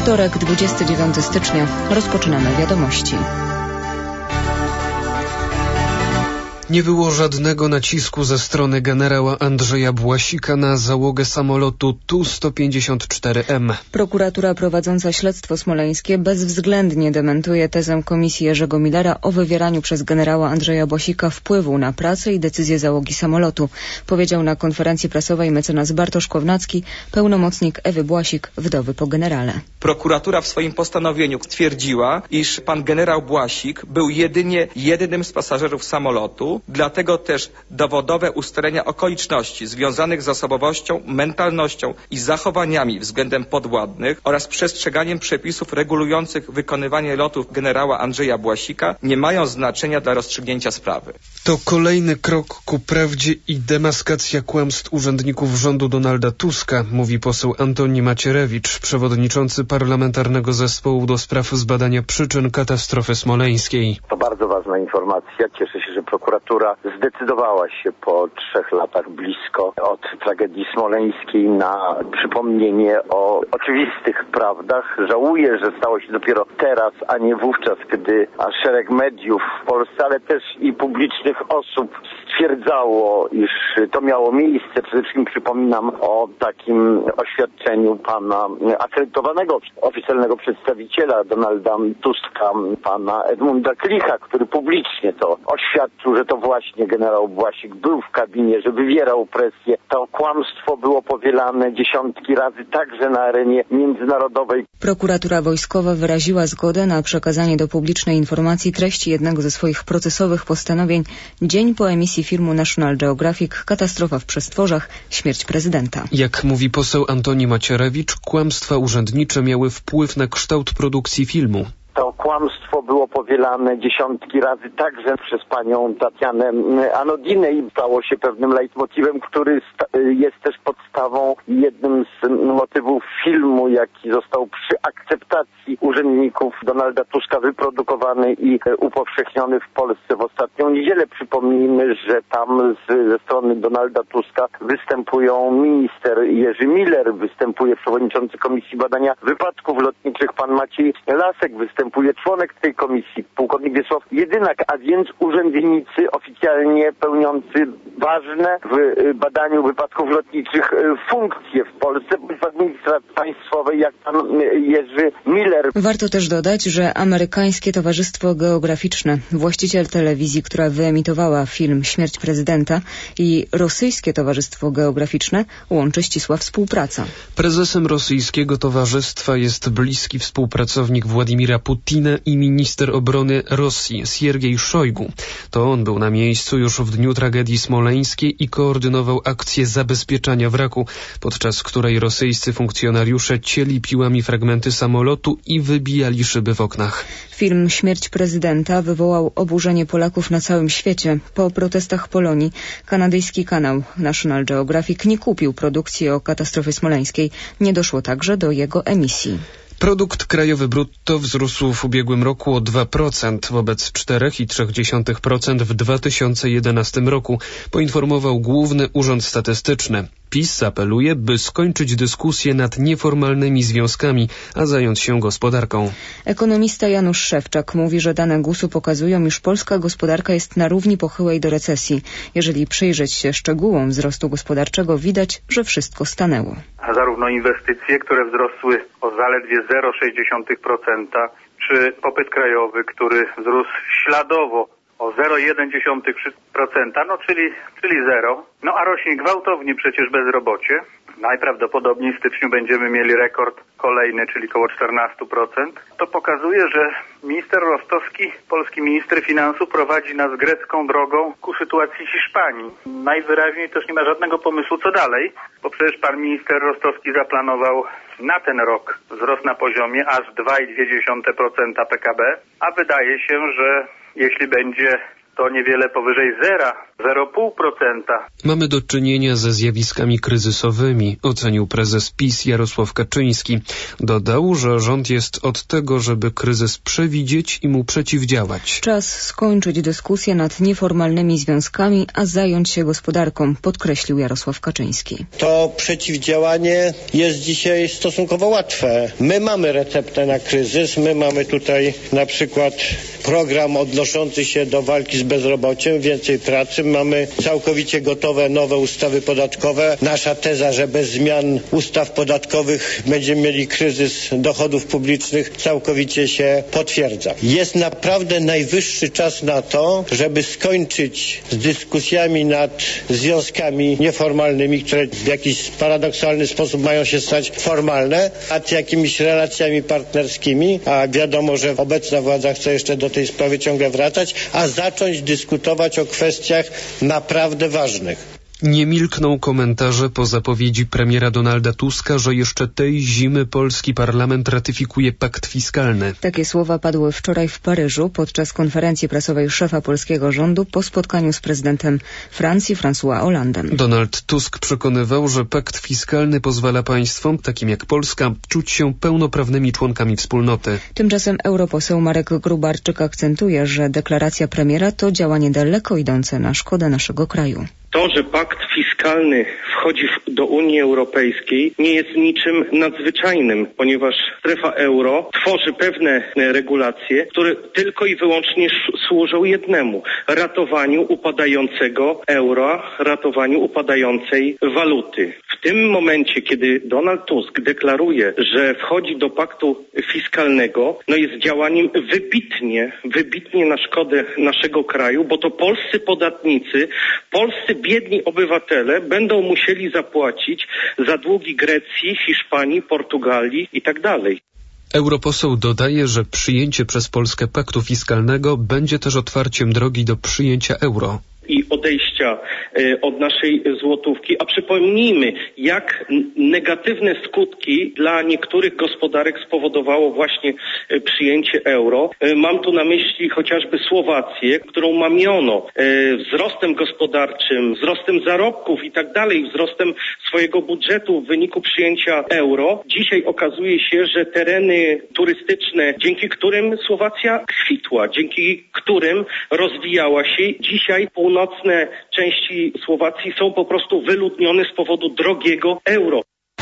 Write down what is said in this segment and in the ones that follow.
Wtorek, 29 stycznia. Rozpoczynamy wiadomości. Nie było żadnego nacisku ze strony generała Andrzeja Błasika na załogę samolotu Tu-154M. Prokuratura prowadząca śledztwo smoleńskie bezwzględnie dementuje tezę komisji Jerzego Millera o wywieraniu przez generała Andrzeja Błasika wpływu na pracę i decyzje załogi samolotu, powiedział na konferencji prasowej mecenas Bartosz Kownacki, pełnomocnik Ewy Błasik, wdowy po generale. Prokuratura w swoim postanowieniu stwierdziła, iż pan generał Błasik był jedynie jednym z pasażerów samolotu. Dlatego też dowodowe ustalenia okoliczności związanych z osobowością, mentalnością i zachowaniami względem podwładnych oraz przestrzeganiem przepisów regulujących wykonywanie lotów generała Andrzeja Błasika nie mają znaczenia dla rozstrzygnięcia sprawy. To kolejny krok ku prawdzie i demaskacja kłamstw urzędników rządu Donalda Tuska, mówi poseł Antoni Macierewicz, przewodniczący Parlamentarnego Zespołu do spraw zbadania przyczyn katastrofy smoleńskiej. To bardzo ważna informacja. Cieszę się, że prokuratura zdecydowała się po 3 latach blisko od tragedii smoleńskiej na przypomnienie o oczywistych prawdach. Żałuję, że stało się dopiero teraz, a nie wówczas, kiedy szereg mediów w Polsce, ale też i publicznych osób stwierdzało, iż to miało miejsce. Przede wszystkim przypominam o takim oświadczeniu pana akredytowanego oficjalnego przedstawiciela Donalda Tuska, pana Edmunda Klicha, który publicznie to oświadczył, że to właśnie generał Błasik był w kabinie, że wywierał presję. To kłamstwo było powielane dziesiątki razy, także na arenie międzynarodowej. Prokuratura wojskowa wyraziła zgodę na przekazanie do publicznej informacji treści jednego ze swoich procesowych postanowień dzień po emisji filmu National Geographic Katastrofa w przestworzach, śmierć prezydenta. Jak mówi poseł Antoni Macierewicz, kłamstwa urzędnicze miały wpływ na kształt produkcji filmu. To kłamstwo było powielane dziesiątki razy także przez panią Tatianę Anodinę i stało się pewnym leitmotywem, który jest też podstawą i jednym z motywów filmu, jaki został przy akceptacji urzędników Donalda Tuska wyprodukowany i upowszechniony w Polsce w ostatnią niedzielę. Przypomnijmy, że tam ze strony Donalda Tuska występują minister Jerzy Miller, występuje przewodniczący Komisji Badania Wypadków Lotniczych pan Maciej Lasek, występuje członek tej komisji, pułkownik Wiesław Jedynak, a więc urzędnicy oficjalnie pełniący ważne w badaniu wypadków lotniczych funkcje w Polsce, bądź w administracji państwowej, jak pan Jerzy Miller. Warto też dodać, że amerykańskie Towarzystwo Geograficzne, właściciel telewizji, która wyemitowała film Śmierć prezydenta, i rosyjskie Towarzystwo Geograficzne łączy ścisła współpraca. Prezesem rosyjskiego towarzystwa jest bliski współpracownik Władimira Putina i minister obrony Rosji Siergiej Szojgu. To on był na miejscu już w dniu tragedii smoleńskiej i koordynował akcję zabezpieczania wraku, podczas której rosyjscy funkcjonariusze cieli piłami fragmenty samolotu i wybijali szyby w oknach. Film Śmierć prezydenta wywołał oburzenie Polaków na całym świecie. Po protestach Polonii kanadyjski kanał National Geographic nie kupił produkcji o katastrofie smoleńskiej. Nie doszło także do jego emisji. Produkt krajowy brutto wzrósł w ubiegłym roku o 2% wobec 4,3% w 2011 roku, poinformował Główny Urząd Statystyczny. PiS apeluje, by skończyć dyskusję nad nieformalnymi związkami, a zająć się gospodarką. Ekonomista Janusz Szewczak mówi, że dane GUS-u pokazują, iż polska gospodarka jest na równi pochyłej do recesji. Jeżeli przyjrzeć się szczegółom wzrostu gospodarczego, widać, że wszystko stanęło. Zarówno inwestycje, które wzrosły o zaledwie 0,6%, czy popyt krajowy, który wzrósł śladowo o 0,1%, czyli zero. A rośnie gwałtownie przecież bezrobocie. Najprawdopodobniej w styczniu będziemy mieli rekord kolejny, czyli około 14%. To pokazuje, że minister Rostowski, polski minister finansów, prowadzi nas grecką drogą ku sytuacji Hiszpanii. Najwyraźniej też nie ma żadnego pomysłu co dalej, bo przecież pan minister Rostowski zaplanował na ten rok wzrost na poziomie aż 2,2% PKB, a wydaje się, że jeśli będzie to niewiele powyżej zera, 0,5%. Mamy do czynienia ze zjawiskami kryzysowymi, ocenił prezes PiS Jarosław Kaczyński. Dodał, że rząd jest od tego, żeby kryzys przewidzieć i mu przeciwdziałać. Czas skończyć dyskusję nad nieformalnymi związkami, a zająć się gospodarką, podkreślił Jarosław Kaczyński. To przeciwdziałanie jest dzisiaj stosunkowo łatwe. My mamy receptę na kryzys, my mamy tutaj na przykład program odnoszący się do walki z bezrobociem, więcej pracy, mamy całkowicie gotowe nowe ustawy podatkowe. Nasza teza, że bez zmian ustaw podatkowych będziemy mieli kryzys dochodów publicznych, całkowicie się potwierdza. Jest naprawdę najwyższy czas na to, żeby skończyć z dyskusjami nad związkami nieformalnymi, które w jakiś paradoksalny sposób mają się stać formalne, nad jakimiś relacjami partnerskimi, a wiadomo, że obecna władza chce jeszcze do tej sprawy ciągle wracać, a zacząć dyskutować o kwestiach naprawdę ważnych. Nie milkną komentarze po zapowiedzi premiera Donalda Tuska, że jeszcze tej zimy polski parlament ratyfikuje pakt fiskalny. Takie słowa padły wczoraj w Paryżu podczas konferencji prasowej szefa polskiego rządu po spotkaniu z prezydentem Francji François Hollandem. Donald Tusk przekonywał, że pakt fiskalny pozwala państwom, takim jak Polska, czuć się pełnoprawnymi członkami wspólnoty. Tymczasem europoseł Marek Gróbarczyk akcentuje, że deklaracja premiera to działanie daleko idące na szkodę naszego kraju. To, że pakt fiskalny wchodzi do Unii Europejskiej, nie jest niczym nadzwyczajnym, ponieważ strefa euro tworzy pewne regulacje, które tylko i wyłącznie służą jednemu: ratowaniu upadającego euro, ratowaniu upadającej waluty. W tym momencie, kiedy Donald Tusk deklaruje, że wchodzi do paktu fiskalnego, jest działaniem wybitnie na szkodę naszego kraju, bo to polscy podatnicy, polscy biedni obywatele będą musieli zapłacić za długi Grecji, Hiszpanii, Portugalii itd. Europoseł dodaje, że przyjęcie przez Polskę paktu fiskalnego będzie też otwarciem drogi do przyjęcia euro i odejścia od naszej złotówki, a przypomnijmy, jak negatywne skutki dla niektórych gospodarek spowodowało właśnie przyjęcie euro. Mam tu na myśli chociażby Słowację, którą mamiono wzrostem gospodarczym, wzrostem zarobków i tak dalej, wzrostem swojego budżetu w wyniku przyjęcia euro. Dzisiaj okazuje się, że tereny turystyczne, dzięki którym Słowacja kwitła, dzięki którym rozwijała się, dzisiaj północne części Słowacji są po prostu wyludnione z powodu drogiego euro.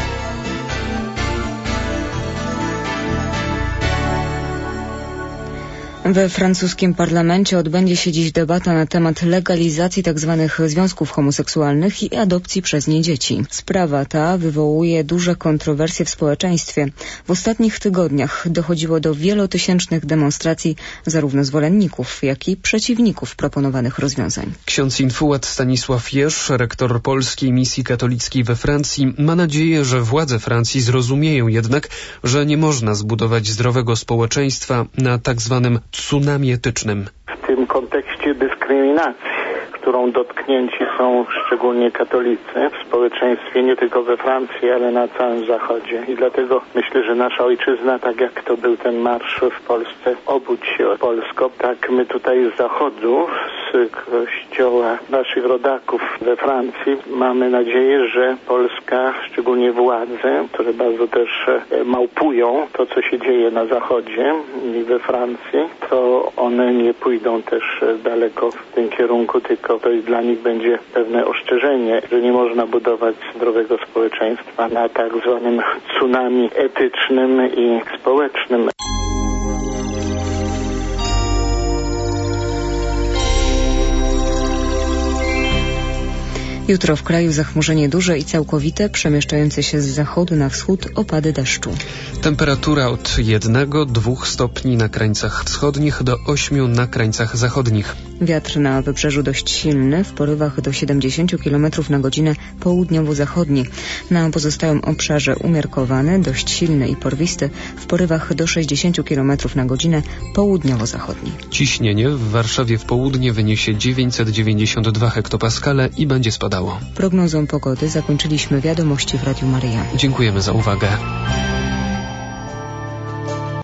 We francuskim parlamencie odbędzie się dziś debata na temat legalizacji tzw. związków homoseksualnych i adopcji przez nie dzieci. Sprawa ta wywołuje duże kontrowersje w społeczeństwie. W ostatnich tygodniach dochodziło do wielotysięcznych demonstracji zarówno zwolenników, jak i przeciwników proponowanych rozwiązań. Ksiądz infułat Stanisław Jerz, rektor polskiej misji katolickiej we Francji, ma nadzieję, że władze Francji zrozumieją jednak, że nie można zbudować zdrowego społeczeństwa na tak zwanym tsunami etycznym. W tym kontekście dyskryminacji, którą dotknięci są szczególnie katolicy w społeczeństwie, nie tylko we Francji, ale na całym Zachodzie. I dlatego myślę, że nasza ojczyzna, tak jak to był ten marsz w Polsce, obudź się Polsko, tak my tutaj z Zachodu, z kościoła naszych rodaków we Francji, mamy nadzieję, że Polska, szczególnie władze, które bardzo też małpują to, co się dzieje na Zachodzie i we Francji, to one nie pójdą też daleko w tym kierunku, tylko to dla nich będzie pewne ostrzeżenie, że nie można budować zdrowego społeczeństwa na tak zwanym tsunami etycznym i społecznym. Jutro w kraju zachmurzenie duże i całkowite, przemieszczające się z zachodu na wschód opady deszczu. Temperatura od 1-2 stopni na krańcach wschodnich do 8 na krańcach zachodnich. Wiatr na wybrzeżu dość silny, w porywach do 70 km na godzinę południowo-zachodni. Na pozostałym obszarze umiarkowany, dość silny i porwisty, w porywach do 60 km na godzinę południowo-zachodni. Ciśnienie w Warszawie w południe wyniesie 992 hektopaskale i będzie spadało. Prognozą pogody zakończyliśmy wiadomości w Radiu Maryja. Dziękujemy za uwagę.